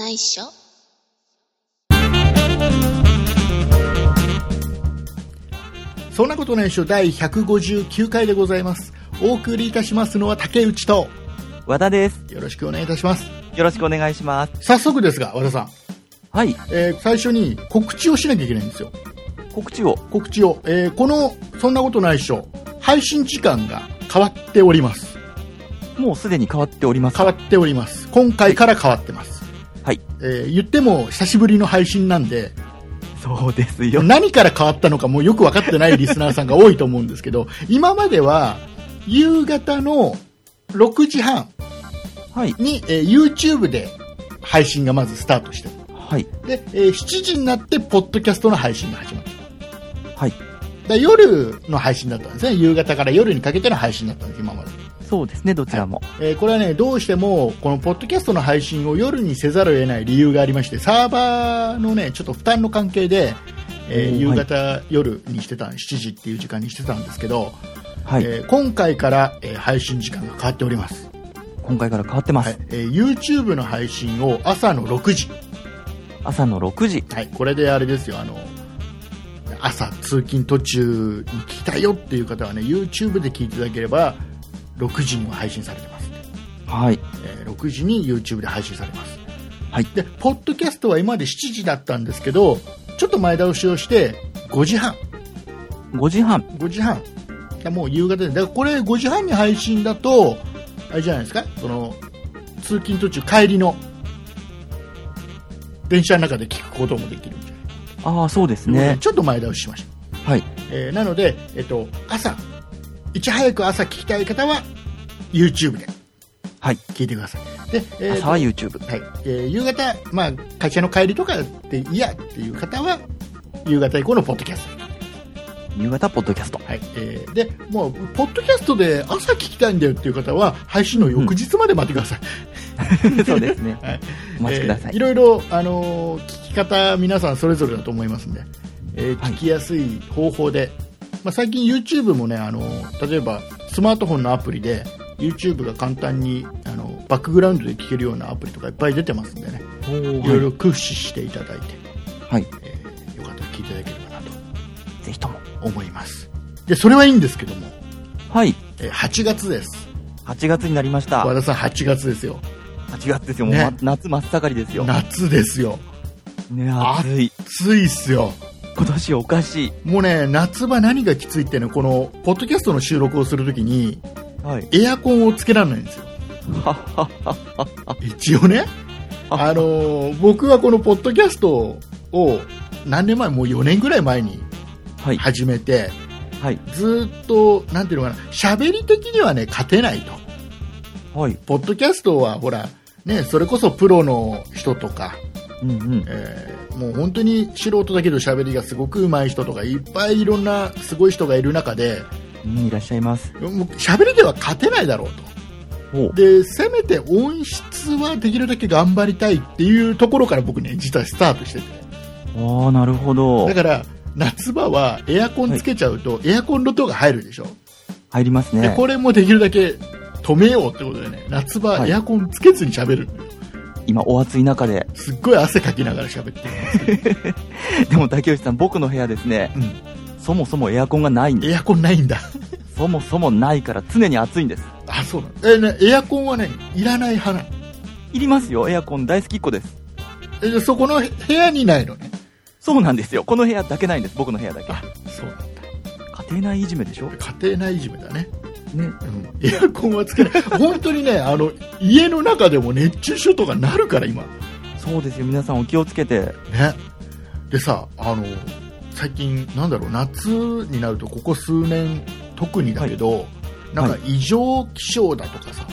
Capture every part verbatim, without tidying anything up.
ないっしょ。 そんなことないっしょだいひゃくごじゅうきゅうかいでございます。お送りいたしますのは竹内と和田です。 よろしくお願いいたします。 よろしくお願いします。 早速ですが和田さん、 はい、 えー、最初に告知をしなきゃいけないんですよ。 告知を告知を、えー、このそんなことないっしょ配信時間が変わっております。 もうすでに変わっております。 変わっております。今回から変わってます。 はい、 えー、言っても久しぶりの配信なんで、 そうですよ。 何から変わったのかもうよく分かってないリスナーさんが多いと思うんですけど、今までは夕方のろくじはんに、はい、えー、YouTube で配信がまずスタートしてる。 はい。 で、えー、しちじになってポッドキャストの配信が始まった。 はい。 だ夜の配信だったんですね。夕方から夜にかけての配信だったんです、今まで。 そうですね、どちらも。 はい、えー、これはね、どうしてもこのポッドキャストの配信を夜にせざるを得ない理由がありまして、サーバーのねちょっと負担の関係で、えー、夕方、はい、夜にしてたしちじっていう時間にしてたんですけど、はい、えー、今回から、えー、配信時間が変わっております。 今回から変わってます。はい、 えー、YouTube の配信を朝のろくじ。 朝のろくじ。 はい、これであれですよ、あの朝通勤途中に聞きたいよっていう方はね YouTube で聞いていただければろくじには配信されてます。 はい、 えー、ろくじに YouTube で配信されます。 はい。 でポッドキャストは今までしちじだったんですけど、ちょっと前倒しをしてごじはん。 ごじはん。 ごじはん。もう夕方で、だからこれごじはんに配信だとあれじゃないですか、その通勤途中帰りの電車の中で聞くこともできるんじゃない。 ああ、そうですね。 ちょっと前倒ししました。 はい。 えー、なので、えっと、朝いち早く朝聞きたい方は YouTube で聞いてください。はい、で、 えー、朝は YouTube。 はい。えー、夕方、まあ会社の帰りとかで嫌っていう方は夕方以降のポッドキャスト。 夕方ポッドキャスト。 はい。えー、でもうポッドキャストで朝聞きたいんだよっていう方は配信の翌日まで待ってください。 うん、そうですね。はい。お待ちください。 えー、いろいろあのー、聞き方皆さんそれぞれだと思いますんで、えー、聞きやすい方法で、はい、まあ、最近 YouTube もね、あのー、例えばスマートフォンのアプリで YouTube が簡単にあのバックグラウンドで聞けるようなアプリとかいっぱい出てますんでね、いろいろ駆使していただいて、 はい、 えー、よかったら聞いていただければなとぜひとも思います。でそれはいいんですけども、 はい、 えー、はちがつです。 はちがつになりました。 和田さんはちがつですよ。 はちがつですよ、もう、ね、夏真っ盛りですよ。 夏ですよ。 ね、暑い。 暑いっすよ。 今年おかしい。 もうね、夏場何がきついってね、このポッドキャストの収録をするときに、 はい、 エアコンをつけられないんですよ。一応ね、あのー、僕はこのポッドキャストを何年前、もうよねんぐらい前に始めて、はい、ずっとなんていうのかな、喋り的にはね勝てないと。はい、ポッドキャストはほらね、それこそプロの人とか、うんうん、えー、もう本当に素人だけど喋りがすごく上手い人とかいっぱいいろんなすごい人がいる中で、 うん、いらっしゃいます。 もう喋りでは勝てないだろうと。でせめて音質はできるだけ頑張りたいっていうところから僕ね実はスタートしてて。 ああ、なるほど。 だから夏場はエアコンつけちゃうと、はい、エアコンの音が入るでしょ。 入りますね。 でこれもできるだけ止めようってことでね、夏場エアコンつけずに喋るのよ。 今お暑い中ですっごい汗かきながら喋ってるでも竹内さん、僕の部屋ですね、うん、そもそもエアコンがないんです。 エアコンないんだそもそもないから常に暑いんです。 あ、そうなの。え、ね、エアコンはねいらない派なの？ いりますよ、エアコン大好きっ子です。 え、じゃそこの部屋にないのね？ そうなんですよ、この部屋だけないんです、僕の部屋だけ。 あ、そうなんだ。 家庭内いじめでしょ。 家庭内いじめだね。ね、うん、エアコンはつけない本当にね、あの家の中でも熱中症とかなるから今。 そうですよ、皆さんお気をつけてね。 でさ、あの最近なんだろう、夏になるとここ数年特にだけど、はい、なんか異常気象だとかさ、はい、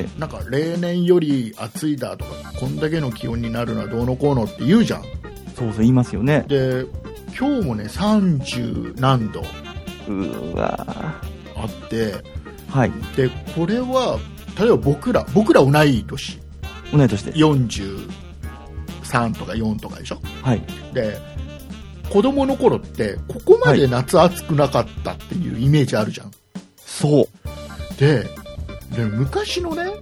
なんか例年より暑いだとか、こんだけの気温になるのはどうのこうのって言うじゃん。 そうそう言いますよね。 で今日もねさんじゅうなんどうわあって、 はい、 でこれは例えば僕ら僕ら同い年同い年です。 よんじゅうさんとかよんとかでしょ。 はい。 で子供の頃ってここまで夏暑くなかったっていうイメージあるじゃん。 そうでで昔のね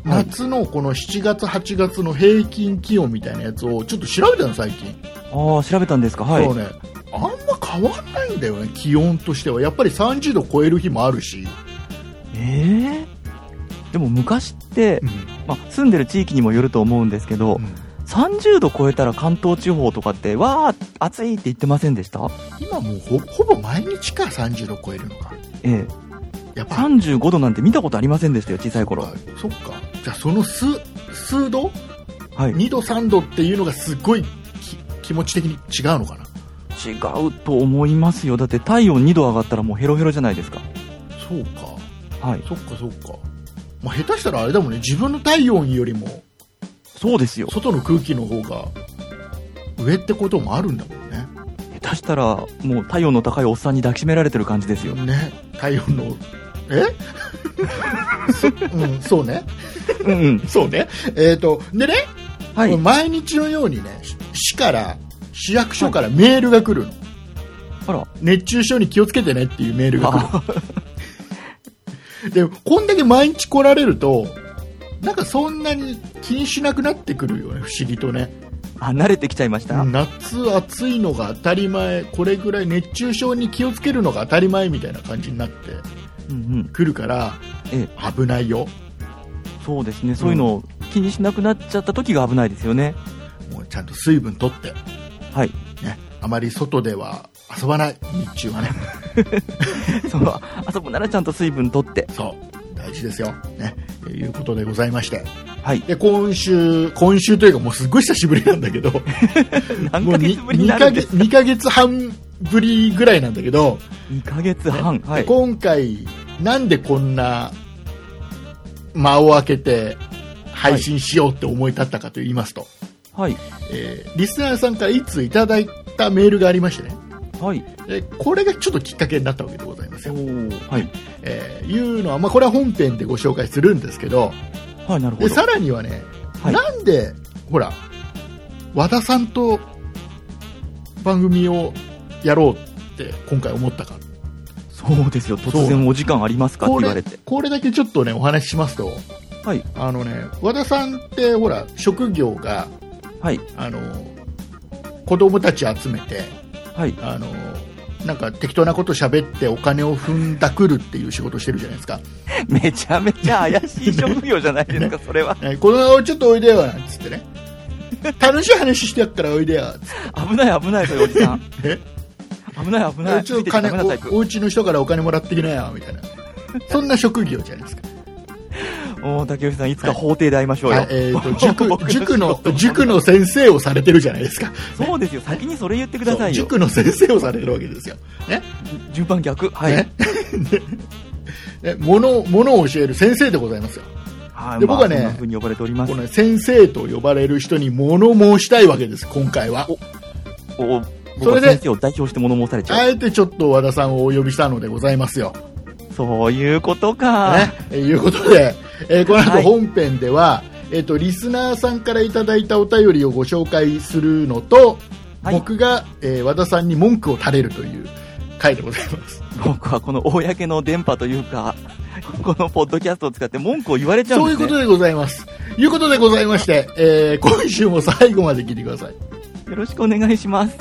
夏のこのしちがつはちがつの平均気温みたいなやつをちょっと調べたの最近。 ああ、調べたんですか。はい。 そうね、あんま変わんないんだよね、気温としては。やっぱりさんじゅうど超える日もあるし。 えー、でも昔って、うん、まあ、住んでる地域にもよると思うんですけど、うん、さんじゅうど超えたら関東地方とかってわー暑いって言ってませんでした？ 今もう ほ, ほぼ毎日か、さんじゅうど超えるのか。 ええ、やっぱさんじゅうごどなんて見たことありませんでしたよ、小さい頃。 そっか。じゃあその 数, 数度、はい、にどさんどっていうのがすごい気持ち的に違うのかな。 違うと思いますよ。だって体温にど上がったらもうヘロヘロじゃないですか。 そうか、はい、そっかそっか。まあ、下手したらあれだもんね、自分の体温よりもそうですよ、 外の空気の方が上ってこともあるんだもんね。 下手したらもう体温の高いおっさんに抱きしめられてる感じですよね。体温のえそ、うん、そうねうん、うん、そうね。えーとでね、はい、毎日のようにね、市から市役所からメールが来るの、はい、あら、熱中症に気をつけてねっていうメールが来るでこんだけ毎日来られるとなんかそんなに気にしなくなってくるよね、不思議とね。 あ、慣れてきちゃいました。 夏暑いのが当たり前、これぐらい熱中症に気をつけるのが当たり前みたいな感じになってくるから、うんうん、危ないよ。 そうですね、そういうのを気にしなくなっちゃった時が危ないですよね。 もうちゃんと水分取って、はいね、あまり外では遊ばない、日中はねそう遊ぶならちゃんと水分取って、 そう大事ですよね、ということでございまして、はい、で今週今週というかもうすごい久しぶりなんだけど何ヶ月ぶりになるんですか？ にかげつはんぶりぐらいなんだけど、 にかげつはん、ね、はい、 今回なんでこんな間を空けて配信しようって思い立ったかと言いますと、はい、えー、リスナーさんからいついただいたメールがありましてね、はい、えこれがちょっときっかけになったわけでございますよ。はい、えー、いうのは、まあ、これは本編でご紹介するんですけど、はい、なるほど。でさらにはね、はい、なんでほら和田さんと番組をやろうって今回思ったか。 そうですよ、突然お時間ありますかって言われて、 これ、これだけちょっとねお話ししますと、はい、あのね、和田さんってほら職業が、はい、あの子供たち集めて、はい、あのなんか適当なこと喋ってお金を踏んだくるっていう仕事してるじゃないですか。 めちゃめちゃ怪しい職業じゃないですか、ね、それは、 ね、このちょっとおいでよなんつってね楽しい話してやっからおいでよっつって危ない危ない、それおじさんえ危ない危ない、 ちょっと金 お, お家の人からお金もらってきなよみたいなそんな職業じゃないですか。 お竹内さん、いつか法廷で会いましょうよ、はい、えー、 と 塾, 塾, の塾の先生をされてるじゃないですか。 そうですよ、先にそれ言ってくださいよ。 塾の先生をされてるわけですよ、ね、 順番逆、はい、ねね、物, 物を教える先生でございますよ。 はい、で僕はね、まあ、そんな風に呼ばれております。 この、ね、先生と呼ばれる人に物申したいわけです、今回は。 おおそれで先生を代表して物申されちゃう。 あえてちょっと和田さんをお呼びしたのでございますよ。 そういうことか、 ね、えいうことで、えー、この後本編では、はい、えーと、リスナーさんからいただいたお便りをご紹介するのと、はい、僕が、えー、和田さんに文句を垂れるという回でございます。 僕はこの公の電波というかこのポッドキャストを使って文句を言われちゃうんですね。 そういうことでございます。いうことでございまして、えー、今週も最後まで聞いてください。 よろしくお願いします。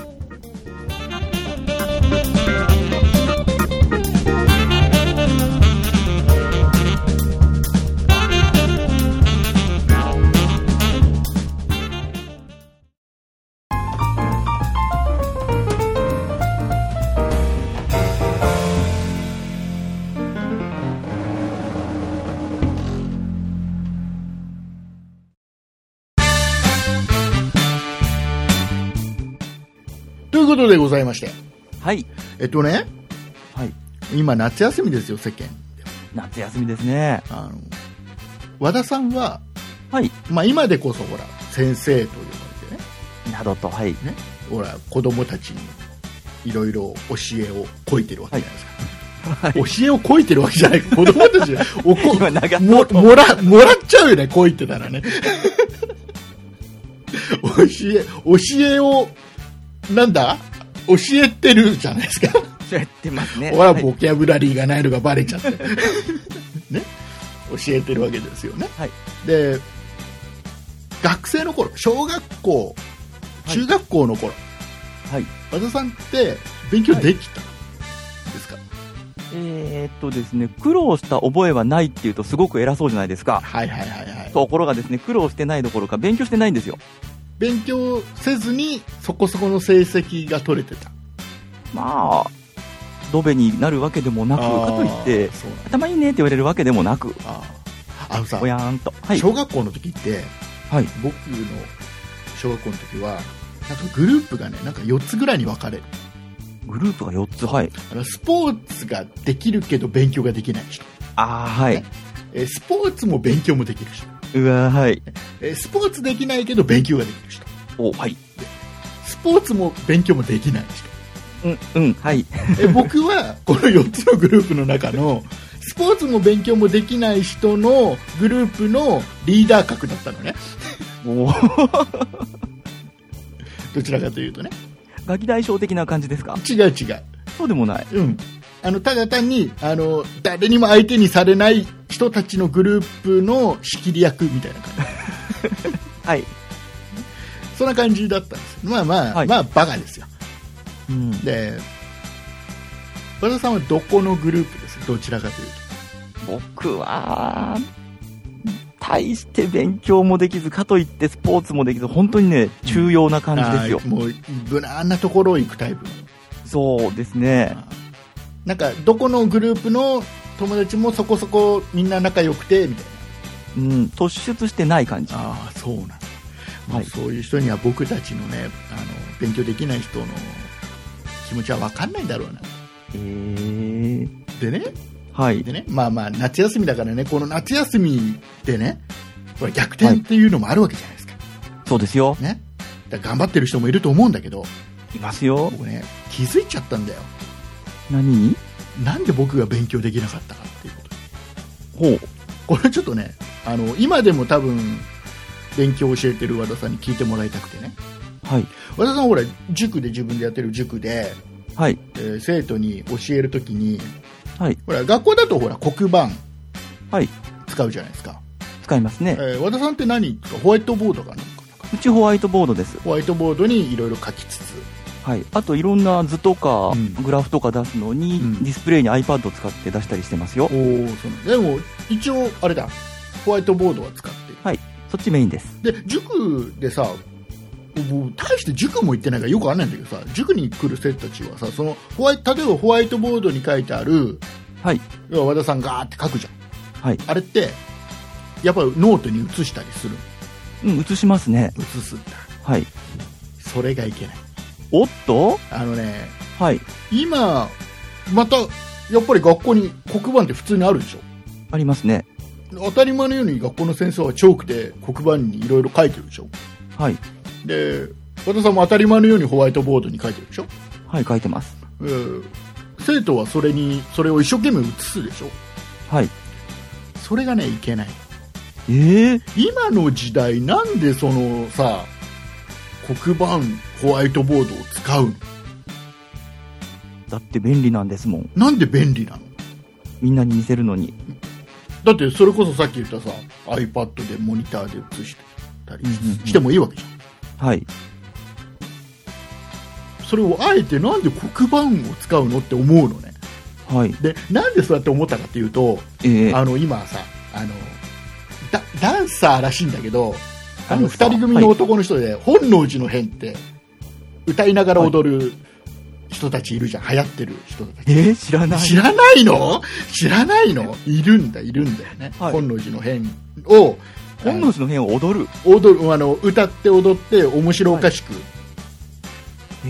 ということでございまして、 はい、 えっとね、はい、今夏休みですよ、世間。 夏休みですね。 あの和田さんは、はい、まあ、今でこそほら先生と呼ばれてね、 などと、はい、 ね、ほら子供たちにいろいろ教えをこいてるわけじゃないですか。はい、教えをこいてるわけじゃない、子供たちおこも, も, らもらっちゃうよね、こいてたらね教え教えをなんだ教えてるじゃないですか。 教えてますね。 ほら、ボキャブラリーがないのがバレちゃってね、 教えてるわけですよね。 はい、 で学生の頃、小学校、中学校の頃、はい、和田さんって勉強できたんですか？はい、 えー、っとですね、苦労した覚えはないっていうとすごく偉そうじゃないですか。 はいはいはいはい。 ところがですね、苦労してないどころか勉強してないんですよ。 勉強せずにそこそこの成績が取れてた。 まあドベになるわけでもなく、かといって頭いいねって言われるわけでもなく、 ああのさ、 おやーんと、 はい、小学校の時って、はい、僕の小学校の時はなんかグループがね、なんかよっつぐらいに分かれる。 グループがよっつ、はい。 あのスポーツができるけど勉強ができない人。 ああ、はい、ね。 えスポーツも勉強もできる人。 うわ、はい。 えスポーツできないけど勉強ができる人。 お、はい。 スポーツも勉強もできない人。うん、うん、はい。 え僕はこのよっつのグループの中のスポーツも勉強もできない人のグループのリーダー格だったのね。おどちらかというとね。 ガキ大将的な感じですか？ 違う違う。 そうでもない。 うん。あのただ単にあの誰にも相手にされない人たちのグループの仕切り役みたいな感じ。 はい。 そんな感じだったんです。まあまあ、はい、まあバカですよ。 うん、 で、和田さんはどこのグループです？どちらかというと。僕は大して勉強もできず、かといってスポーツもできず、本当にね、中庸な感じですよ。 うん、もう無難なところを行くタイプ。 そうですね。 なんかどこのグループの友達もそこそこみんな仲良くてみたいな。うん、突出してない感じ。 ああ、そうなんだ。はい、そういう人には僕たちのね、あの勉強できない人の気持ちは分かんないんだろうな。 えー、 でね、 はい、 でね、まあまあ夏休みだからね、この夏休みでね、これ逆転っていうのもあるわけじゃないですか。はい、 そうですよ。 ね、だから頑張ってる人もいると思うんだけど、 いますよ。 僕ね、気づいちゃったんだよ。 何？ なんで僕が勉強できなかったかっていうこと。 ほう。 これちょっとね、あの今でも多分勉強を教えてる和田さんに聞いてもらいたくてね。 はい。 和田さんほら塾で自分でやってる塾で、 はい。 えー、生徒に教えるときに、 はい。 ほら学校だとほら黒板、 はい。 使うじゃないですか。 使いますね。 えー、和田さんって何かホワイトボードかなんか。 うちホワイトボードです。 ホワイトボードにいろいろ書きつつ。 はい。あといろんな図とか、うん、グラフとか出すのに、うん、ディスプレイに iPad を使って出したりしてますよ。おお、そうでも一応あれだ、ホワイトボードは使ってる。 はい。そっちメインです。 で塾でさ、大して塾も行ってないからよくわかんないんだけどさ、塾に来る生徒たちはさ、そのホワイ例えばホワイトボードに書いてある、 はい、 要は和田さんガーって書くじゃん。 はい。 あれってやっぱりノートに写したりする。 うん、写しますね。 写すんだ。 はい。 それがいけない。 おっと？ あのね、 はい。 今またやっぱり学校に黒板って普通にあるでしょ。 ありますね。 当たり前のように学校の先生はチョークで黒板にいろいろ書いてるでしょ。 はい。 で、和田さんも当たり前のようにホワイトボードに書いてるでしょ。 はい、書いてます。 えー、生徒はそれにそれを一生懸命写すでしょ。 はい。 それがねいけない。 えー、 今の時代なんでそのさ黒板ホワイトボードを使うの？ だって便利なんですもん。 なんで便利なの？ みんなに見せるのに。 だってそれこそさっき言ったさ iPad でモニターで映してたりしてもいいわけじゃん。 はい。 それをあえてなんで黒板を使うのって思うのね。 はい。 でなんでそうやって思ったかっていうと、 えー、 あの今さあのダダンサーらしいんだけど、あのふたり組の男の人で、はい、本能寺の変って歌いながら踊る人たちいるじゃん。流行ってる人たち。 えー、知らない。 知らないの？知らないの？いるんだいるんだよね。はい、本能寺の変を本能寺の変を踊る踊るあの歌って踊って面白おかしく、はい、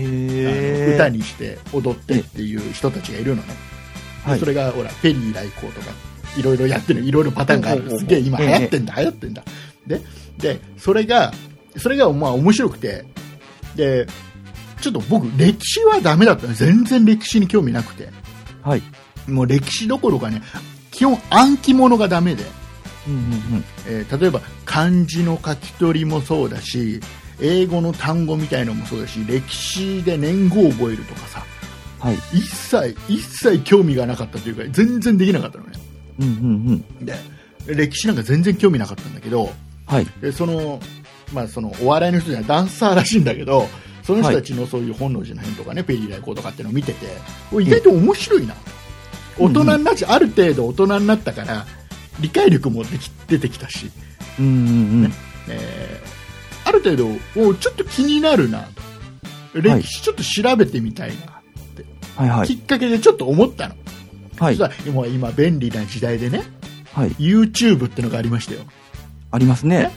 へ歌にして踊ってっていう人たちがいるのね。はい、それがほらペリー来航とかいろいろやってる、いろいろパターンがある。すげえ今流行ってんだ、流行ってんだ。で、で、それが、それがまあ面白くて、で、ちょっと僕歴史はダメだったの。全然歴史に興味なくて。 はい。 もう歴史どころかね、基本暗記物がダメで。 うんうんうんえー、例えば漢字の書き取りもそうだし、英語の単語みたいのもそうだし、歴史で年号を覚えるとかさ、 はい、 一切一切興味がなかったというか全然できなかったのね。 うんうんうん、 で歴史なんか全然興味なかったんだけど、 はい、 でその、まあ、そのお笑いの人じゃないダンサーらしいんだけど、その人たちのそういう本能寺の変とかね、ペリー来航とかっていうのを見てて、意外と面白いな、大人になっちゃ、うんうん、ある程度大人になったから理解力もでき出てきたし、 うんうんうんねえー、ある程度もうちょっと気になるなと、歴史ちょっと調べてみたいなって、 はいはいはい、 きっかけでちょっと思ったの、 はい、 そしたら今、今便利な時代でね、 はい、 YouTube ってのがありましたよ。 ありますね。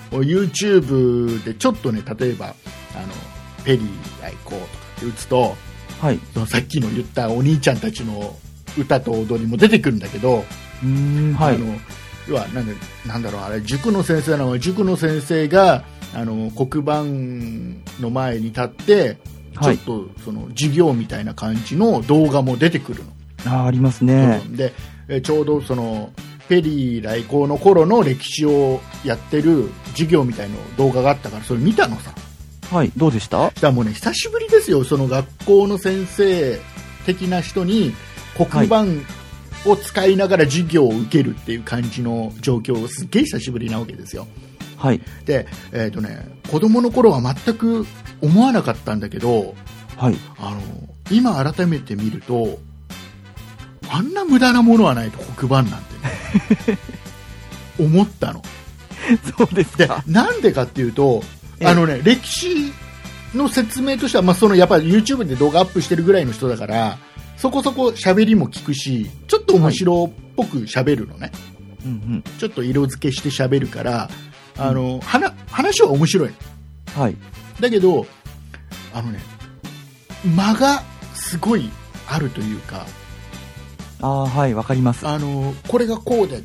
YouTube でちょっとね、例えばあのペリー来航とかって打つと、 はい、 そのさっきの言ったお兄ちゃんたちの歌と踊りも出てくるんだけど、 うーん、はい、 あの要はなんでなんだろう、あれ塾の先生なのは塾の先生があの黒板の前に立ってちょっとその授業みたいな感じの動画も出てくるの。 あ、ありますね。 でえちょうどそのペリー来航の頃の歴史をやってる授業みたいな動画があったから、それ見たのさ。 はい、どうでした？ したらもうね、久しぶりですよ、その学校の先生的な人に黒板を使いながら授業を受けるっていう感じの状況をすっげえ久しぶりなわけですよ。 はい。 で、えーとね、子供の頃は全く思わなかったんだけど、 はい、 あの今改めて見ると、あんな無駄なものはないと黒板なんてね思ったの。 そうですか。 で、なんでかっていうと、あのね、歴史の説明としては、まあ、そのやっぱり YouTube で動画アップしてるぐらいの人だから、そこそこ喋りも聞くし、ちょっと面白っぽく喋るのね、 はい、うんうん、 ちょっと色付けして喋るから、あの、うん、話, 話は面白い、 はい、 だけどあのね、間がすごいあるというか、 あ、はい、わかります。 あのこれがこうでって、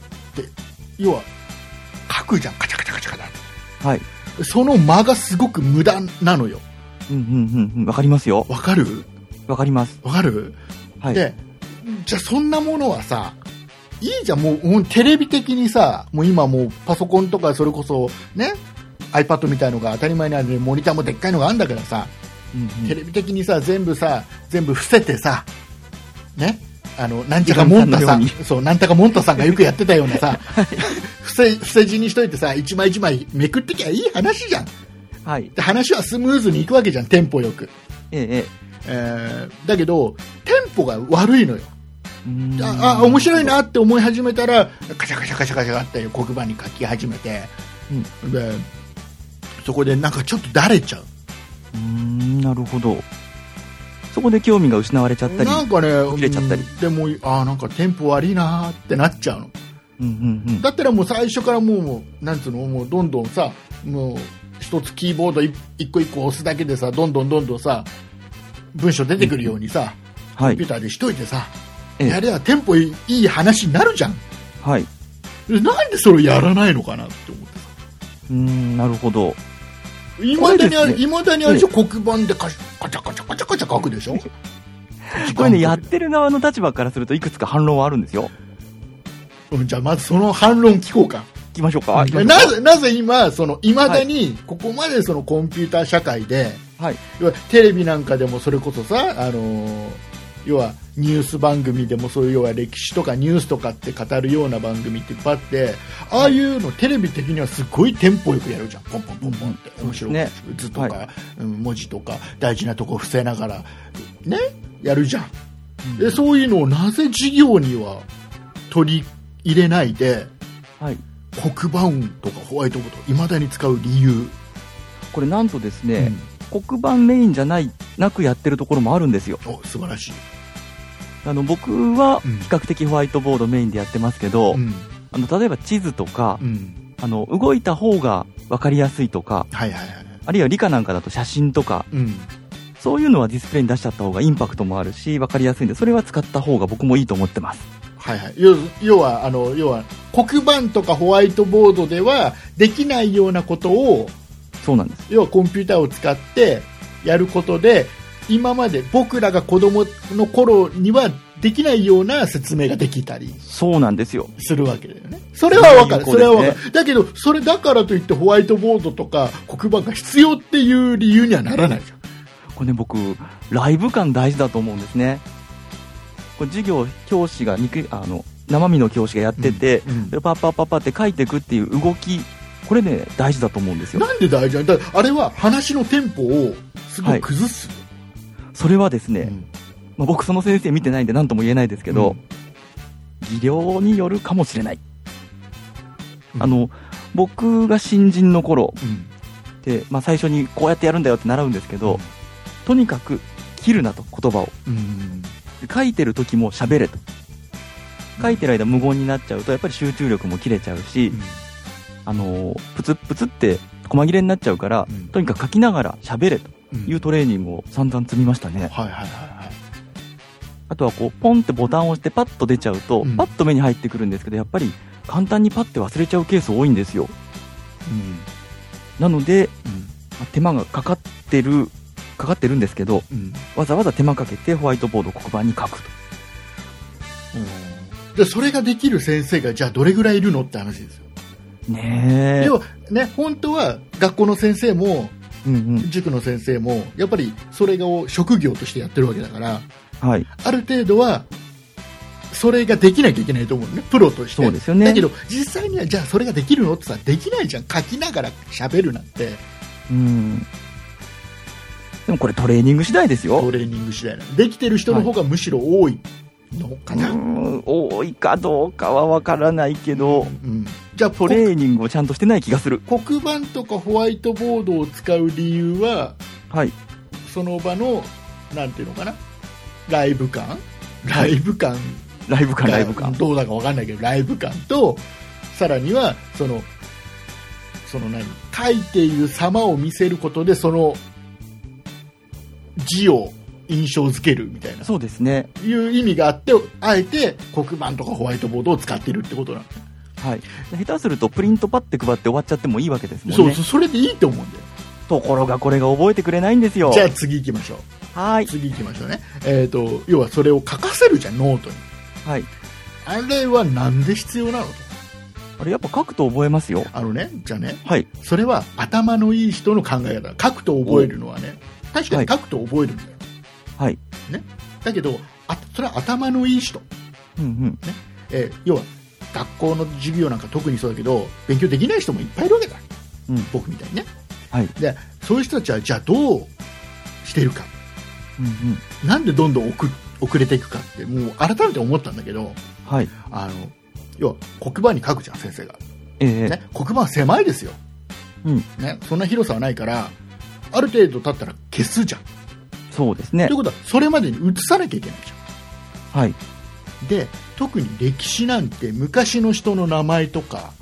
要は書くじゃん、カチャカチャカチャカチャ、 はい、 その間がすごく無駄なのよ。 うんうんうん、わかりますよ。 わかる？ わかります。 わかる？ はい。 で、じゃあそんなものはさ、いいじゃん、もう、もうテレビ的にさ、もう今もうパソコンとかそれこそね、iPad みたいのが当たり前にある、モニターもでっかいのがあるんだからさ、うんうん、テレビ的にさ、全部さ、全部伏せてさ、ね、あのなんちゃかモンタさん、そうなんたかモンタさんがよくやってたようなさ、はい、伏せ伏せ字にしといてさ、一枚一枚めくってきゃいい話じゃん。 はい。 で話はスムーズにいくわけじゃん、テンポよく。 えええー、だけどテンポが悪いのよ。ああ、面白いなって思い始めたらカシャカシャカシャカシャって黒板に書き始めて、うん、でそこでなんかちょっとだれちゃう。 うーん、なるほど。そこで興味が失われちゃったり、 なんかね、 切れちゃったり、 でもあなんかテンポ悪いなってなっちゃうの、 うんうんうん、 だったらもう最初からもうなんつうの、もうどんどんさ、もう一つキーボード一個一個押すだけでさ、どんどんどんどんさ文章出てくるようにさ、うん、コンピューターでしといてさ、はい、やればテンポいい話になるじゃん。 はい。 なんでそれやらないのかなって思ってさ。 うーん、なるほど。 いまだにある、いまだにあるでしょ、黒板でカチャカチャカチャカチャカチャ書くでしょこれね、やってる側の立場からするといくつか反論はあるんですよ。 うん、じゃあまずその反論聞こうか。 聞きましょうか。 なぜ、なぜ今、その、いまだに、ここまでそのコンピューター社会で、 はい、 要はテレビなんかでもそれこそさ、あのー、要はニュース番組でもそういう要は歴史とかニュースとかって語るような番組っていっぱいあって、ああいうのテレビ的にはすごいテンポよくやるじゃん。ポンポンポンポンって面白い、ね、図とか、はい、文字とか大事なとこ伏せながらねやるじゃん、うん、でそういうのをなぜ授業には取り入れないで、 はい、 黒板とかホワイトボードいまだに使う理由、 これなんとですね、うん、黒板メインじゃないなくやってるところもあるんですよ。 お、素晴らしい。 あの僕は比較的ホワイトボードメインでやってますけど、うん、あの例えば地図とか、うん、あの動いた方が分かりやすいとか、 はいはいはい、 あるいは理科なんかだと写真とか、うん、そういうのはディスプレイに出しちゃった方がインパクトもあるし分かりやすいんで、それは使った方が僕もいいと思ってます。 はいはい、要, 要はあの要は黒板とかホワイトボードではできないようなことを、 そうなんです。 要はコンピューターを使ってやることで、今まで僕らが子供の頃にはできないような説明ができたり、 そうなんですよ、 するわけだよね。それはわかる、それはわかる。だけどそれだからといってホワイトボードとか黒板が必要っていう理由にはならないじゃん。 これね、僕ライブ感大事だと思うんですね。これ授業教師がにくあの生身の教師がやってて、 うんうん、 パッパッパッパって書いていくっていう動き、これね大事だと思うんですよ。 なんで大事なんだ。あれは話のテンポをすごい崩す、はい、 それはですね、うんまあ、僕その先生見てないんで何とも言えないですけど、うん、技量によるかもしれない、うん、あの僕が新人の頃、うん、で、まあ、最初にこうやってやるんだよって習うんですけど、うん、とにかく切るなと言葉を、うん、書いてる時も喋れと、書いてる間無言になっちゃうとやっぱり集中力も切れちゃうし、うん、あのプツプツって細切れになっちゃうから、うん、とにかく書きながら喋れというトレーニングを散々積みましたね、うん、はいはいはいはい。あとはこうポンってボタンを押してパッと出ちゃうと、うん、パッと目に入ってくるんですけど、やっぱり簡単にパッて忘れちゃうケース多いんですよ、うん、なので、うん、手間がかかってるかかってるんですけど、うん、わざわざ手間かけてホワイトボード黒板に書くと、 うん、でそれができる先生がじゃあどれぐらいいるのって話ですよね。 要はね、本当は学校の先生も、うんうん、塾の先生もやっぱりそれを職業としてやってるわけだから、はい、ある程度はそれができなきゃいけないと思うね、プロとして。 そうですよね。 だけど実際にはじゃあそれができるのってさ、できないじゃん。書きながら喋るなんて。 うん。でもこれトレーニング次第ですよ。 トレーニング次第なの。できてる人の方がむしろ多いのかな、はい、 うん多いかどうかは分からないけど、うん、じゃあトレーニングをちゃんとしてない気がする。 黒板とかホワイトボードを使う理由は、はい、その場のなんていうのかな、ライブ感ライブ感、はい、 ライブ感ライブ感どうだか分かんないけどライブ感と、さらにはそのその何書いている様を見せることでその字を印象づけるみたいな、 そうですね、 いう意味があって、あえて黒板とかホワイトボードを使っているってことなんですね。 はい、下手するとプリントパッて配って終わっちゃってもいいわけですもんね。 そうそう、それでいいと思うんだよ。 ところがこれが覚えてくれないんですよ。 じゃあ次行きましょう。はい、次行きましょうね。えーと、要はそれを書かせるじゃん、ノートに。はい。あれはなんで必要なのと。 あれやっぱ書くと覚えますよ。 あのね、じゃあね、はい、それは頭のいい人の考え方。書くと覚えるのはね、確かに書くと覚えるんだよ。はい。ね。だけど、あ、それは頭のいい人。うんうん。ね。えー、要は、学校の授業なんか特にそうだけど、勉強できない人もいっぱいいるわけだ。うん。僕みたいにね。はい。で、そういう人たちは、じゃあどうしているか。うんうん。なんでどんどん遅遅れていくかって、もう改めて思ったんだけど、はい。あの、要は、黒板に書くじゃん、先生が。ええー。ね。黒板は狭いですよ。うん。ね。そんな広さはないから、ある程度経ったら消すじゃん。 そうですね。 ということはそれまでに移さなきゃいけないじゃん。はい。で、特に歴史なんて昔の人の名前とか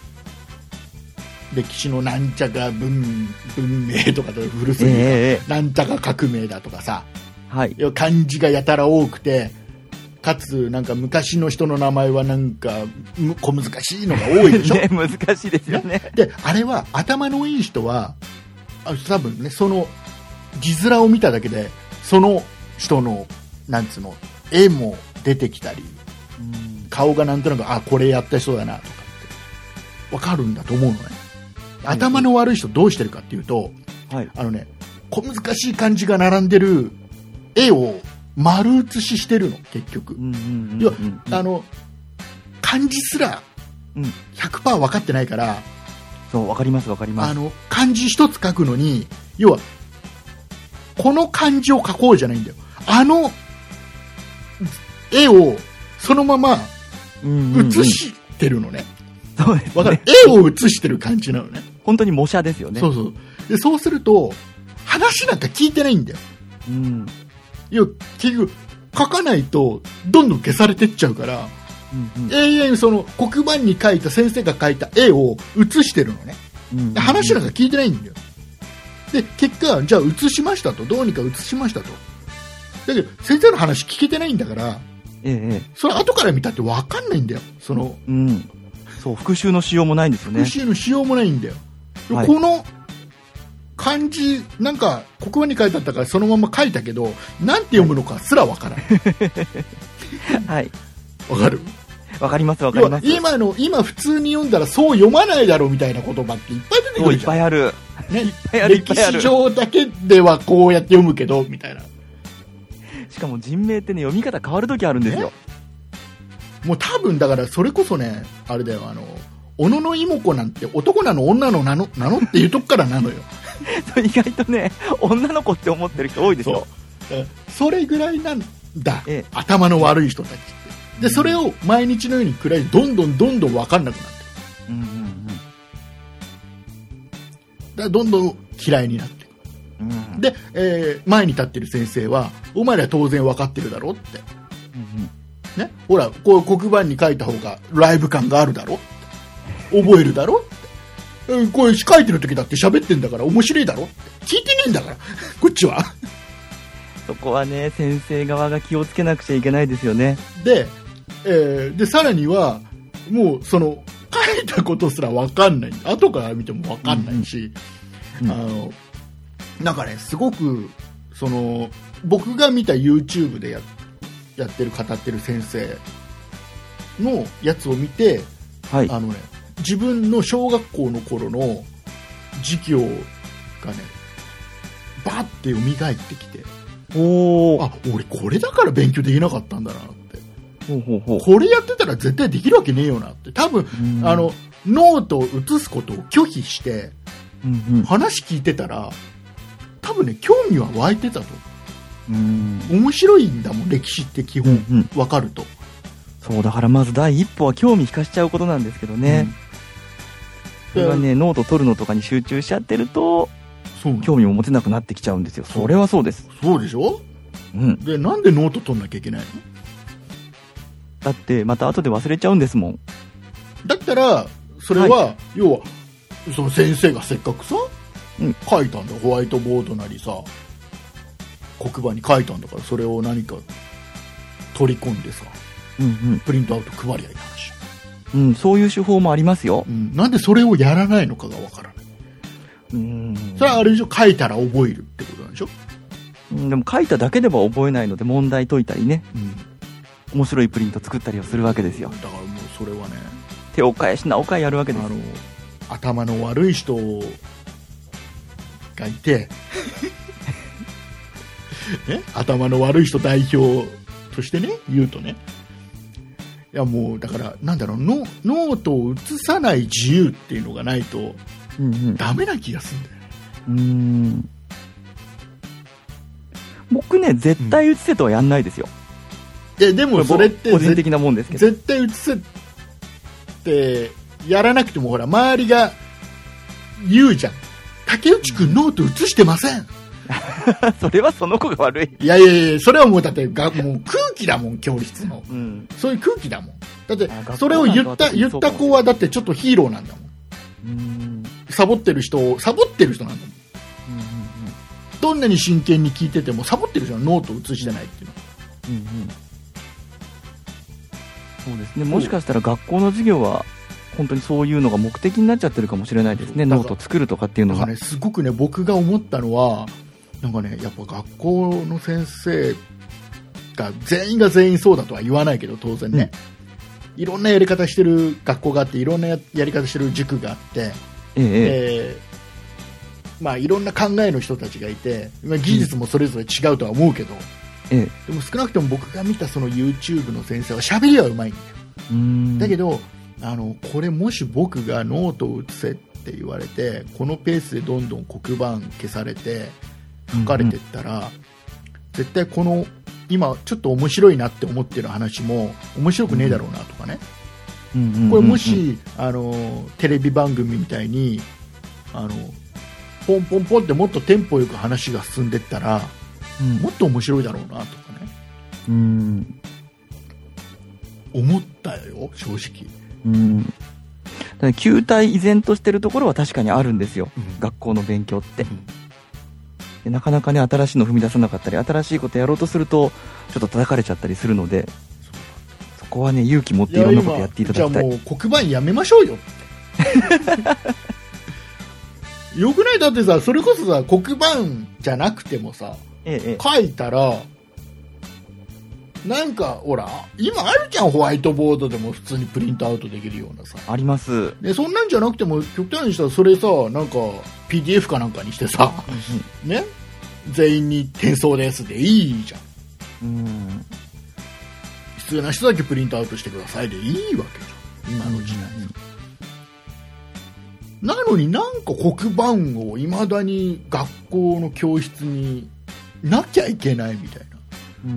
歴史のなんちゃか 文, 文明とか古すぎる、えー、なんちゃか革命だとかさ、はい、漢字がやたら多くて、かつなんか昔の人の名前はなんか小難しいのが多いでしょ。 ね、難しいですよね。 で、あれは頭のいい人は多分ね、その字面を見ただけでその人のなんつうの絵も出てきたり、うん、顔がなんとなくあこれやった人だなとかって分かるんだと思うのね。頭の悪い人どうしてるかっていうと、はい、あのね、小難しい漢字が並んでる絵を丸写ししてるの結局。うんうんうんうん、要はあの漢字すら ひゃくパーセント 分かってないから、 そう分かります分かります。 あの漢字一つ書くのに要はこの漢字を書こうじゃないんだよ。あの絵をそのまま写してるのね。 うんうんうん、そうですね。 わかる。絵を写してる感じなのね。 本当に模写ですよね。 そうそう。で、そうすると話なんか聞いてないんだよ。うん。いや、結局書かないとどんどん消されてっちゃうから、うんうん、永遠その黒板に描いた先生が描いた絵を写してるのね。うんうんうん、話なんか聞いてないんだよ。で、結果、じゃあ写しましたと。どうにか写しましたと。だけど、先生の話聞けてないんだから、ええ、それ後から見たって分かんないんだよ。その、 うん。そう、復習のしようもないんですよね。 復習のしようもないんだよ。はい、この漢字、なんか、黒板に書いてあったからそのまま書いたけど、なんて読むのかすら分からない。はい。分かる？ わかりますわかります。 今の、今普通に読んだらそう読まないだろうみたいな言葉っていっぱい出てくるじゃん。そう、いっぱいある。 ね、いっぱいある、いっぱいある。歴史上だけではこうやって読むけど、みたいな。 しかも人名ってね、読み方変わるときあるんですよ。 もう多分だからそれこそね、あれだよ、あの小野の妹子なんて男なの女のなのなのっていうとこからなのよ意外とね女の子って思ってる人多いでしょ。 そ, それぐらいなんだ、ええ、頭の悪い人たちってで、それを毎日のように食らいどんどんどんどん分かんなくなってる、うんうんうん、だからどんどん嫌いになってる、うん、で、えー、前に立ってる先生はお前ら当然分かってるだろって、うんうんね、ほらこう黒板に書いた方がライブ感があるだろ、覚えるだろって、これ書いてる時だって喋ってんだから面白いだろって聞いてねえんだからこっちはそこはね先生側が気をつけなくちゃいけないですよね。 で、えー、でさらにはもうその書いたことすら分かんない、後から見ても分かんないし、うんうん、あのなんかねすごくその僕が見た YouTube でやってやってる語ってる先生のやつを見て、はい、あのね、自分の小学校の頃の授業がねバッて蘇ってきて、おあ俺これだから勉強できなかったんだなって、ほうほうほう、これやってたら絶対できるわけねえよなって、多分あのノートを写すことを拒否して、うんうん、話聞いてたら多分ね興味は湧いてたと。うん面白いんだもん、歴史って基本、うんうん、分かると。 そうだからまず第一歩は興味引かしちゃうことなんですけどね、うん、それはねノート取るのとかに集中しちゃってるとそう興味も持てなくなってきちゃうんですよ。それはそうです。 そうでしょ、うん、でなんでノート取んなきゃいけないの？ だってまた後で忘れちゃうんですもん。 だったらそれは、はい、要はその先生がせっかくさ、うん、書いたんだ、ホワイトボードなりさ黒板に書いたんだから、それを何か取り込んでさ、うんうん、プリントアウト配りゃいい話、 うん、そういう手法もありますよ、 うん、なんでそれをやらないのかがわからない。うん、それはあれでしょ、書いたら覚えるってことなんでしょ、 うん、でも書いただけでは覚えないので問題解いたりね、うん、面白いプリント作ったりをするわけですよ。 だからもうそれはね手を変えしなお変えやるわけです。あの頭の悪い人がいてね、頭の悪い人代表としてね言うとね、いやもうだからなんだろう、ノ、ノートを写さない自由っていうのがないと、うんうん、ダメな気がするんだよね。うーん僕ね絶対写せとはやんないですよ、 うん、で, でもそれって個人的なもんですけど、 絶対写せってやらなくてもほら周りが言うじゃん、竹内くんノート写してませんそれはその子が悪い。 いやいやいや、それはもうだってがもう空気だもん、教室の、うん、そういう空気だもん。だってそれを言った言った子はだってちょっとヒーローなんだもん。うん、サボってる人をサボってる人なんだもん。うんうんうん、どんなに真剣に聞いててもサボってる人はノートを写してないっていうの。うんうん、 そうですね。もしかしたら学校の授業は本当にそういうのが目的になっちゃってるかもしれないですね。ノート作るとかっていうのが。 ね、すごくね僕が思ったのは。なんかね、やっぱ学校の先生が全員が全員そうだとは言わないけど当然ね、うん、いろんなやり方してる学校があっていろんなやり方してる塾があって、えええーまあ、いろんな考えの人たちがいて、まあ、技術もそれぞれ違うとは思うけど、うん、でも少なくとも僕が見たその YouTube の先生は喋りはうまいんだよ。うーんだけどあのこれもし僕がノートを写せって言われてこのペースでどんどん黒板消されて書かれてったら、うんうん、絶対この今ちょっと面白いなって思ってる話も面白くねえだろうなとかね、うんうんうんうん、これもしあのテレビ番組みたいにあのポンポンポンってもっとテンポよく話が進んでったら、うん、もっと面白いだろうなとかね、うん、思ったよ正直、うん、 だから球体依然としてるところは確かにあるんですよ、うん、学校の勉強って、うんでなかなかね新しいの踏み出さなかったり新しいことやろうとするとちょっと叩かれちゃったりするのでそこはね勇気持っていろんなことやっていただきたい。 じゃあもう黒板やめましょうよよくない？だってさそれこそさ黒板じゃなくてもさ、ええ、書いたらなんかほら今あるじゃんホワイトボードでも普通にプリントアウトできるようなさありますでそんなんじゃなくても極端にしたらそれさなんか ピーディーエフ かなんかにしてさ、うん、ね全員に転送ですでいいじゃん。うん通な人だけプリントアウトしてくださいでいいわけじゃん、今の時代、うん、なのになんか黒板をいまだに学校の教室になきゃいけないみたいな、うん、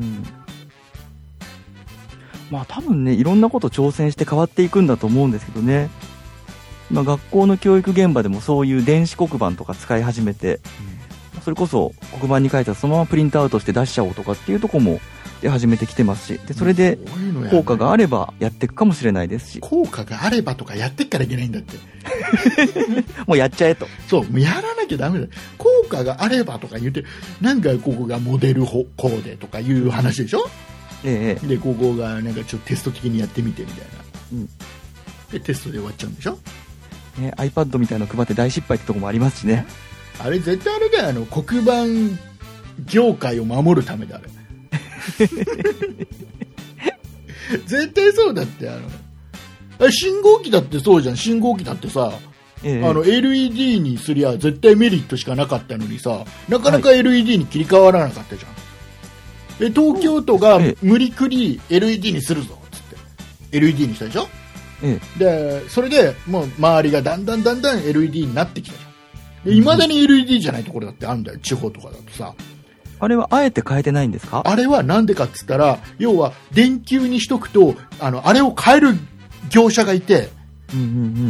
まあ多分ねいろんなこと挑戦して変わっていくんだと思うんですけどね。まあ、学校の教育現場でもそういう電子黒板とか使い始めて、うん、それこそ黒板に書いたらそのままプリントアウトして出しちゃおうとかっていうところも出始めてきてますし、でそれで効果があればやっていくかもしれないですし、 効果があればとかやってっからいけないんだってもうやっちゃえと。 そう、やらなきゃダメだ。効果があればとか言って、なんかここがモデルコーデとかいう話でしょ、ええ、でここがなんかちょっとテスト的にやってみてみたいな、うん、でテストで終わっちゃうんでしょ、 ね、iPad みたいなの配って大失敗ってとこもありますしね。 あれ絶対あれだよ、あの黒板業界を守るためだあれ絶対そうだって。あの信号機だってそうじゃん。信号機だってさ、ええ、あの エルイーディー にすりゃ絶対メリットしかなかったのにさ、なかなか エルイーディー に切り替わらなかったじゃん、はい、で東京都が無理くり エルイーディー にするぞっつって エルイーディー にしたでしょ、ええ、でそれでもう周りがだんだんだんだん エルイーディー になってきたじゃん。いまだに エルイーディー じゃないところだってあるんだよ、地方とかだとさ。 あれはあえて変えてないんですか？ あれはなんでかっつったら、要は電球にしとくと あのあれを変える業者がいて、うんうんうん、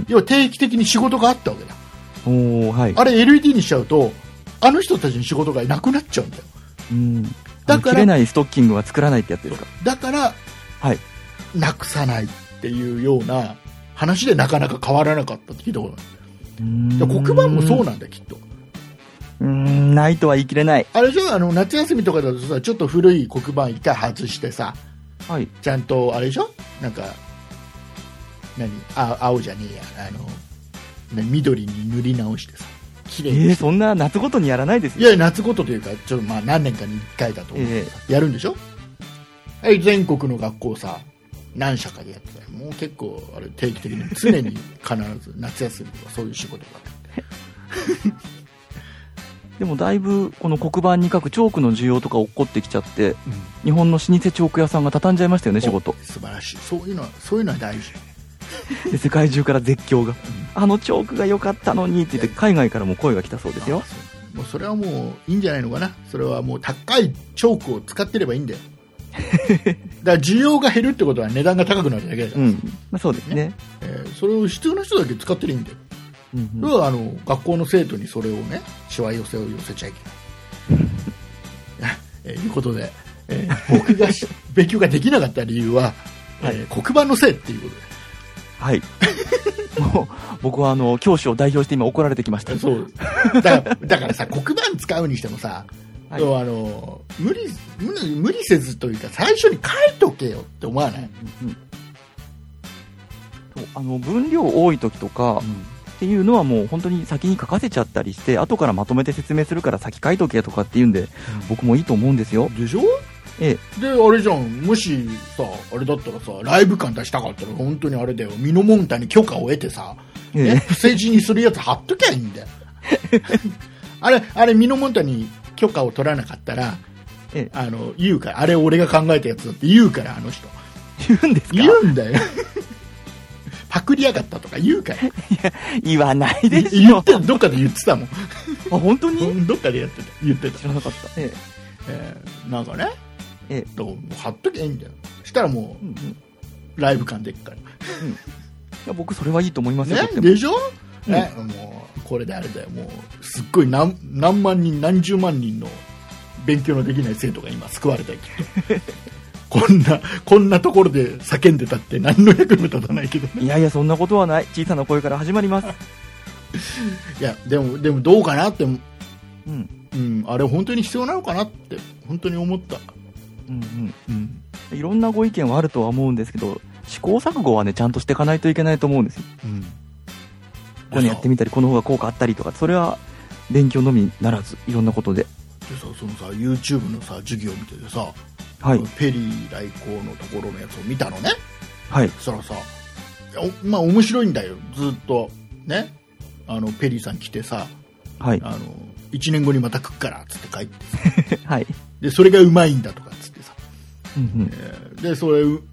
要は定期的に仕事があったわけだ。お、はい、あれ エルイーディー にしちゃうとあの人たちに仕事がなくなっちゃうんだよ。うん、 だから切れないストッキングは作らないってやつですか？ だから、はい、なくさないっていうような話でなかなか変わらなかったって聞いたことある。黒板もそうなんだよきっと。 うーん、ないとは言い切れない。 あれじゃあの夏休みとかだとさ、ちょっと古い黒板一回外してさ、はい、ちゃんとあれでしょ、なんか何あ青じゃねえや、あの、ね、緑に塗り直してさ、綺麗にして。 えー、そんな夏ごとにやらないですよ。 いや夏ごとというかちょっとまあ何年かにいっかいだと思う、えー、やるんでしょ。はい、全国の学校さ何社かでやってたよ。もう結構あれ定期的に常に必ず夏休みはそういう仕事があってでもだいぶこの黒板に書くチョークの需要とか起こってきちゃって、うん、日本の老舗チョーク屋さんが畳んじゃいましたよね、仕事。 素晴らしい。そういうのはそういうのは大事で世界中から絶叫が、うん、あのチョークが良かったのにって言って海外からも声が来たそうですよ。 そう、もうそれはもういいんじゃないのかな。それはもう高いチョークを使ってればいいんだよだから需要が減るってことは値段が高くなるだけだから、うん、まあ、そうですね、ね、えー、それを必要な人だけ使ってりゃいいんだよ。うんうん、要はあの学校の生徒にそれをね、しわ寄せを寄せちゃいけないえー、いうことで、えー、僕が勉強ができなかった理由は、はい、えー、黒板のせいっていうことで、 はいもう僕はあの教師を代表して今怒られてきました。 そうだから、だからさ、黒板使うにしてもさ、はい、あの無理無理無理せずというか最初に書いとけよって思わない？うんうん、 そう、あの分量多い時とか、うん、っていうのはもう本当に先に書かせちゃったりして後からまとめて説明するから先書いとけとかっていうんで、うん、僕もいいと思うんですよ。 でしょ？ええ、であれじゃん、もしさあれだったらさライブ感出したかったら本当にあれだよ、ミノモンタに許可を得てさ、ええ、不正字にするやつ貼っときゃいいんだよあれあれミノモンタに許可を取らなかったら、ええ、あの言うから、あれ俺が考えたやつだって言うから、あの人言うんですか？ 言うんだよパクりやがったとか言うから。いや言わないでしょ。 言ってどっかで言ってたもん。あ、 本当に？ どっかでやってた、言ってた。 知らなかった。えええー、なんかね、ええ、だからもう貼っときゃいいんだよ。したらもう、うんうん、ライブ感でっから、うん、いや僕それはいいと思いますよ。 ね、でしょ、うん、ね、もうこれであれだよ、もうすっごい 何, 何万人何十万人の勉強のできない生徒が今救われたりこんなこんなところで叫んでたって何の役にも立たないけどね。 いやいやそんなことはない。小さな声から始まりますいやでもでもどうかなって、うんうん、あれ本当に必要なのかなって本当に思った。うんうんうん、いろんなご意見はあるとは思うんですけど、試行錯誤はねちゃんとしていかないといけないと思うんですよ。うん、ここにやってみたりこの方が効果あったりとか、それは勉強のみならずいろんなことで。 でさ、そのさ YouTube のさ授業を見ててさ、はい、ペリー来航のところのやつを見たのね。はい。そしたらさ、まあ面白いんだよ、ずっとね、あのペリーさん来てさ、はい、あのいちねんごにまた来っからっつって帰ってさ、はい。でそれがうまいんだとかっつってさ、うんうん、えー、でそれ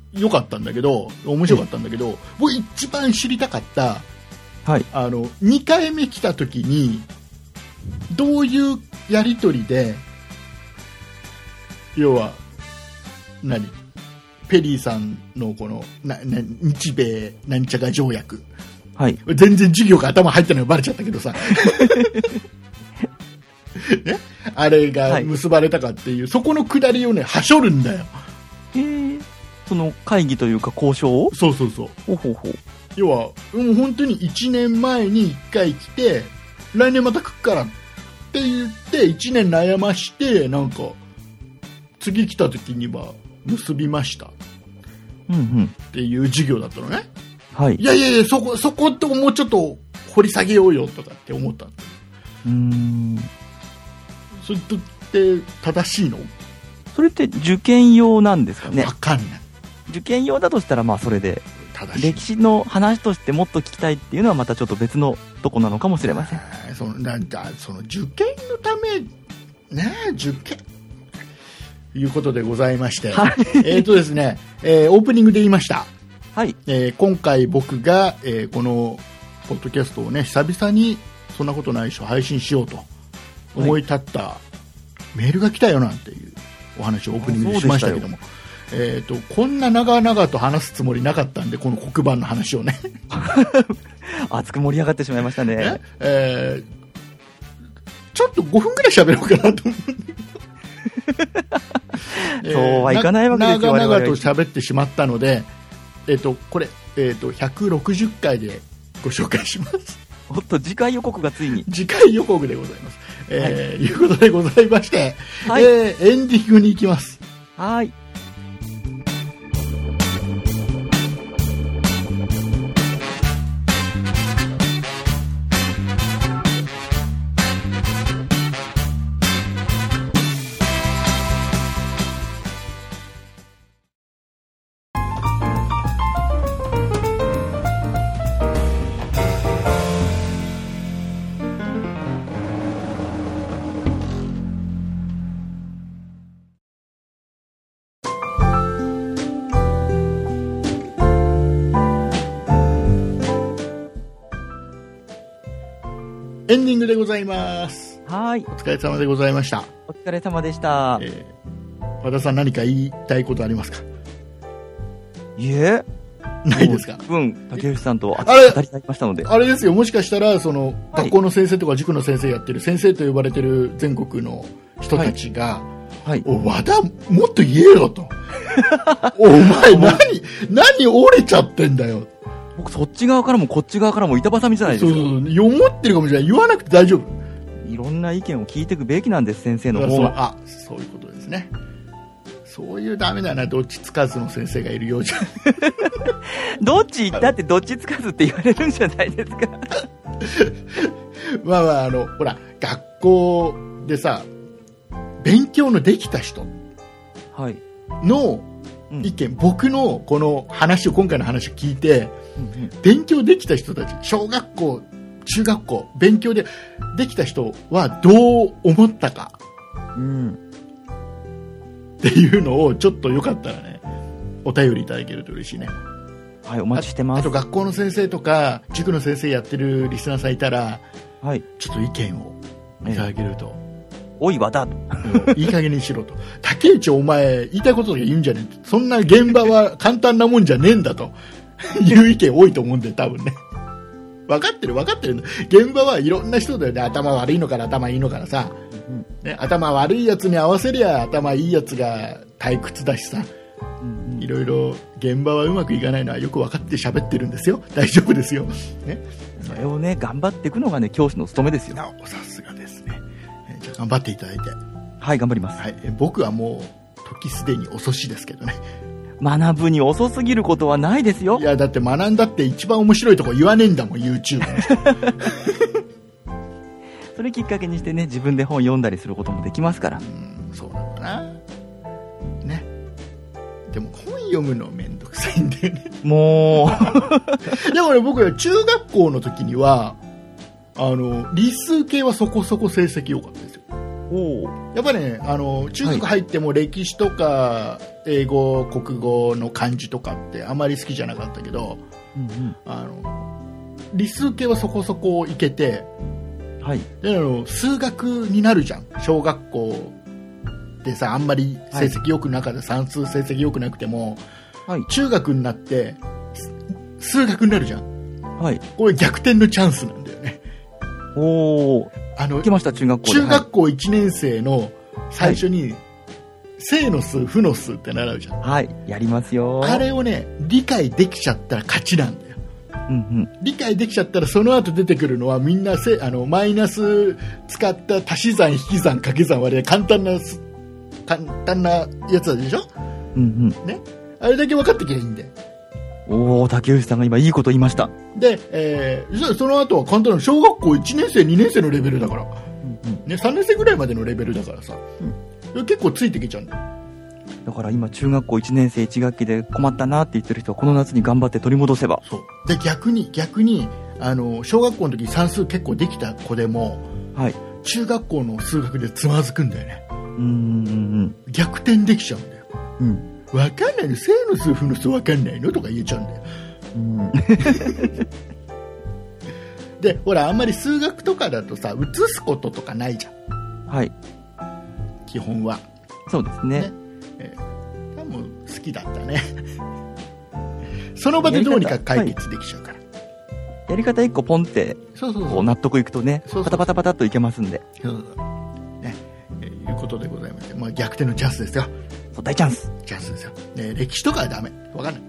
良かったんだけど、面白かったんだけど、僕一番知りたかった、 はい、 あのにかいめ来た時にどういうやり取りで、要は何ペリーさんのこのなな日米なんちゃか条約、 はい、 全然授業が頭入ってないのがバレちゃったけどさね、あれが結ばれたかっていう、はい、そこのくだりをねはしょるんだよ。 へー、その会議というか交渉を、 そうそうそう、 ほうほうほう、 要はもう本当にいちねんまえにいっかい来て来年また来っからって言っていちねん悩まして、なんか次来た時には結びましたっていう授業だったのね、 はい、 いやいやいや、そこそこってもうちょっと掘り下げようよとかって思った。うーん、 それって正しいの？ それって受験用なんですかね？ わかんない。 受験用だとしたらまあそれで、歴史の話としてもっと聞きたいっていうのはまたちょっと別のとこなのかもしれません。 そのなんだその受験のためね、受験ということでございまして、はい、えっとですね、えー、オープニングで言いました、はい、えー、今回僕が、えー、このポッドキャストをね久々にそんなことないっしょ配信しようと思い立ったメールが来たよなんていうお話をオープニングでしましたけども、えー、とこんな長々と話すつもりなかったんで、この黒板の話をね熱く盛り上がってしまいましたね。 えー、ちょっとごふんぐらい喋ろうかなと思ってそうはいかないわけですよ。 長々と喋ってしまったので、えー、とこれ、えー、とひゃくろくじゅっかいでご紹介します。 おっと、次回予告がついに。 次回予告でございます。えーはい、いうことでございまして、はい、えー、エンディングに行きます。 はい。 エンディングでございます。 はい。 お疲れ様でございました。 お疲れ様でした。 えー、和田さん何か言いたいことありますか？ いえ、 ないですか？ うん、竹内さんとあれ語り合いましたので。 あれですよ、もしかしたらその、はい、学校の先生とか塾の先生やってる先生と呼ばれてる全国の人たちが、はいはい、お和田もっと言えよとお前何何折れちゃってんだよ。 僕そっち側からもこっち側からも板挟みじゃないですか。 そうそうそう、思ってるかもしれない。言わなくて大丈夫。 いろんな意見を聞いていくべきなんです、先生の方は。 あ、そういうことですね。そういうダメだな、どっちつかずの先生がいるようじゃどっちだってどっちつかずって言われるんじゃないですかまあまあ、あのほら学校でさ勉強のできた人の意見、はい、うん、僕のこの話を今回の話を聞いて、うんうん、勉強できた人たち、小学校中学校勉強でできた人はどう思ったか、うん、っていうのをちょっとよかったらねお便りいただけると嬉しいね。 はい、お待ちしてます。 あと学校の先生とか塾の先生やってるリスナーさんいたら、はい、ちょっと意見をいただけると、 おい和田いい加減にしろと。竹内お前言いたいことが言うんじゃねえ、そんな現場は簡単なもんじゃねえんだという意見多いと思うんで、多分ね分かってる分かってる。現場はいろんな人だよね。頭悪いのから頭いいのからさ、うんね、頭悪いやつに合わせりゃ頭いいやつが退屈だしさ、うんうん、いろいろ現場はうまくいかないのはよく分かって喋ってるんですよ。大丈夫ですよ、ね、 それをね頑張っていくのがね教師の務めですよ。 さすがですね。じゃあ頑張っていただいて。 はい頑張ります、 はい、僕はもう時すでに遅しですけどね。 学ぶに遅すぎることはないですよ。 いやだって学んだって一番面白いとこ言わねえんだもん YouTube それきっかけにしてね自分で本読んだりすることもできますから。うん、そうなんだなね。でも本読むのめんどくさいんだよねもうでもね僕は中学校の時にはあの理数系はそこそこ成績良かったですよ。おやっぱりね、あの中学入っても歴史とか英語、国語の漢字とかってあまり好きじゃなかったけど、うんうん、あの理数系はそこそこいけて、はい、であの数学になるじゃん。小学校でさ、あんまり成績良くなかった、はい、算数成績良くなくても、はい、中学になって数学になるじゃん、はい、これ逆転のチャンスなんだよね。 おー、あの、行きました、中学校で。 中学校いちねん生の最初に、はい、正の数、負の数って習うじゃん。 はい、やりますよ。 あれをね、理解できちゃったら勝ちなんだよ。うんうん、理解できちゃったらその後出てくるのはみんなせあのマイナス使った足し算引き算掛け算割り簡単な簡単なやつでしょ、うんうんね、あれだけ分かってきゃいいんで。 おお、竹内さんが今いいこと言いました。 で、えー、その後は簡単な小学校いちねん生にねん生のレベルだから、うんうんね、さんねん生ぐらいまでのレベルだからさ、うん、結構ついてきちゃうんだよ。 だから今中学校いちねん生いち学期で困ったなって言ってる人はこの夏に頑張って取り戻せば。 そうで、逆に逆にあの小学校の時算数結構できた子でも、はい、中学校の数学でつまずくんだよね。うんうんうん、逆転できちゃうんだよ。うん、分かんないの、正の数負の数分かんないのとか言えちゃうんだよ。うん、でほら、あんまり数学とかだとさ、写すこととかないじゃん。はい、基本は。 そうですね。ね、 えー、もう好きだったね。その場でどうにか解決できちゃうから。 やり方一個ポンってそうそうそう、納得いくとね、そうそうそう、パタパタパタっといけますんで。そうそうね、えー、いうことでございまして、まあ、逆転のチャンスですよ。 そう、大チャンス。 チャンスですよ。ね、歴史とかはダメ。わかんない。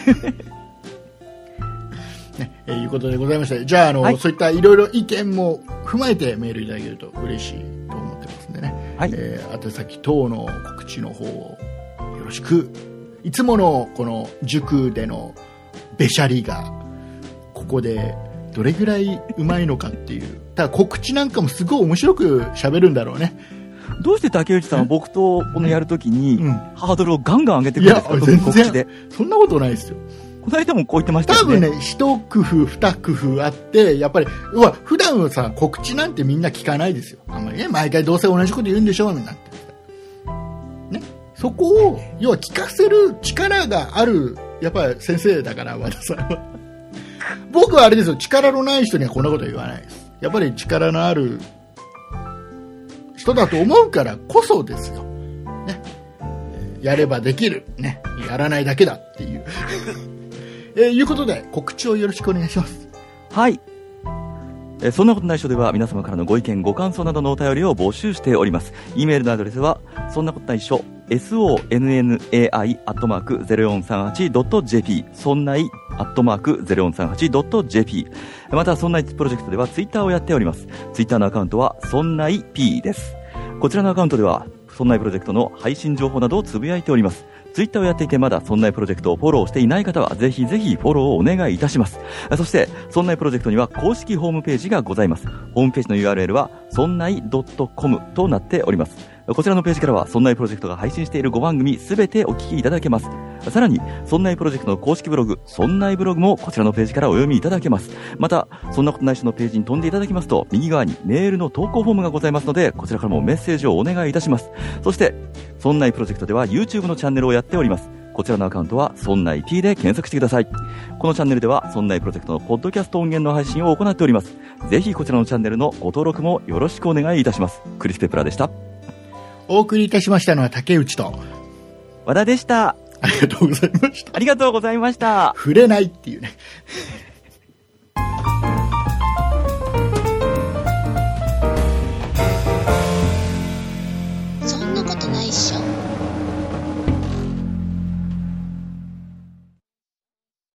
ね、えー、いうことでございまして、じゃあ、あの、はい、そういったいろいろ意見も踏まえてメールいただけると嬉しいと思ってますんでね。はい、えー、宛先等の告知の方をよろしく。いつものこの塾でのべしゃりがここでどれぐらいうまいのかっていう。ただ告知なんかもすごい面白く喋るんだろうね。 どうして竹内さんは僕とこのやるときに、うん、ハードルをガンガン上げてくるんですか？いや、全然告知で。 そんなことないですよ。 この間もこう言ってましたよね。 多分ね、一工夫二工夫あって、やっぱりうわ普段はさ、告知なんてみんな聞かないですよ。あんまりね、毎回どうせ同じこと言うんでしょなんてね。そこを要は聞かせる力がある、やっぱり先生だから、和田さんは。僕はあれですよ、力のない人にはこんなこと言わないです。やっぱり力のある人だと思うからこそですよ、ね、やればできる、ね、やらないだけだっていう、えー、いうことで告知をよろしくお願いします。 はい、えー、そんなことない人では皆様からのご意見ご感想などのお便りを募集しております。 E メールのアドレスはそんなことないしょ ソンナイ アットマーク ゼロよんさんはち ドット ジェーピー そんない アットマーク ゼロよんさんはち ドット ジェーピー。 またそんないプロジェクトではツイッターをやっております。ツイッターのアカウントはそんない P です。こちらのアカウントではそんないプロジェクトの配信情報などをつぶやいております。ツイッターをやっていてまだそんないプロジェクトをフォローしていない方はぜひぜひフォローをお願いいたします。そしてそんないプロジェクトには公式ホームページがございます。ホームページの ユーアールエル はそんない ドットコム となっております。こちらのページからはそんないプロジェクトが配信しているご番組すべてお聞きいただけます。さらにそんないプロジェクトの公式ブログそんないブログもこちらのページからお読みいただけます。またそんなことない人のページに飛んでいただきますと右側にメールの投稿フォームがございますのでこちらからもメッセージをお願いいたします。そしてそんないプロジェクトでは YouTube のチャンネルをやっております。こちらのアカウントはそんない P で検索してください。このチャンネルではそんないプロジェクトのポッドキャスト音源の配信を行っております。ぜひこちらのチャンネルのご登録もよろしくお願いいたします。クリス・ペプラーでした。 お送りいたしましたのは竹内と和田でした。 ありがとうございました。 ありがとうございました。 触れないっていうね。